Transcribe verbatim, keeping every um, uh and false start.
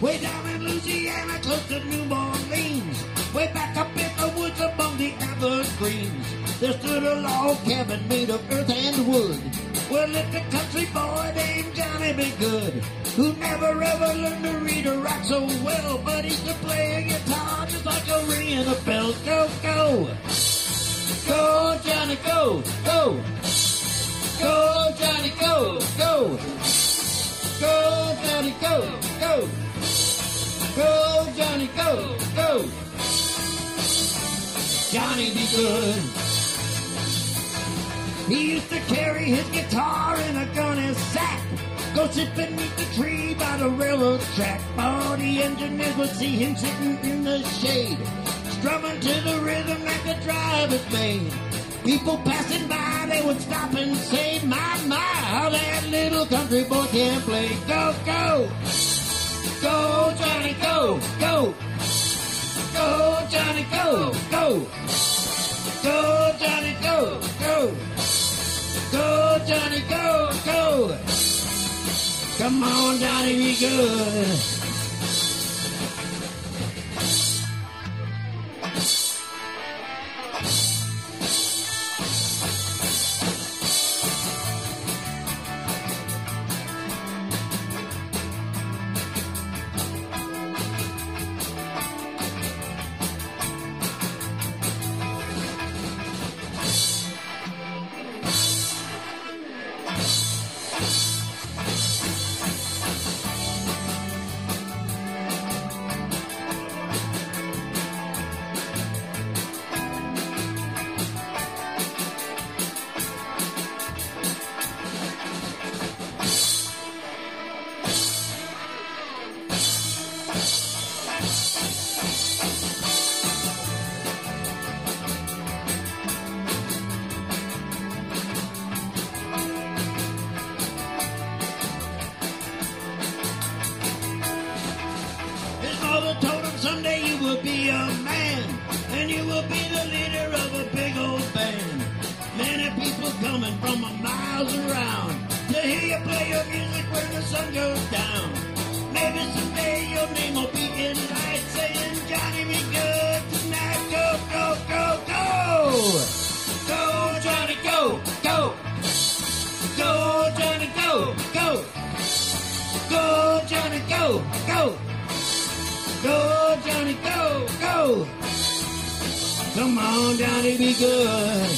Way down in Louisiana, close to New Orleans. Way back up in the woods among the evergreens. There stood a log cabin made of earth and wood. Well, lived a country boy named Johnny B. Good, who never ever learned to read or write so well, but he could play a guitar just like a ringing a bell. Go, go. Go, Johnny, go, go. Go, Johnny, go, go. Go, Johnny, go, go. Go, Johnny, go, go. Johnny be good. He used to carry his guitar in a gunny sack, go sit beneath the tree by the railroad track. All the engineers would see him sitting in the shade, strumming to the rhythm that the drivers made. People passing by, they would stop and say, my, my, how that little country boy can play. Go, go. Go, Johnny, go, go. Go, Johnny, go, go. Go, Johnny, go, go. Go, Johnny, go, go. Come on, Johnny, be good. Told him someday you will be a man, and you will be the leader of a big old band. Many people coming from a miles around to hear you play your music when the sun goes down. Maybe someday your name will be in lights saying, Johnny be good tonight. Go, go, go, go. Go, Johnny, go, go. Go, Johnny, go, go. Go, Johnny, go, go. Go, Johnny, go, go. Come on, Johnny, be good.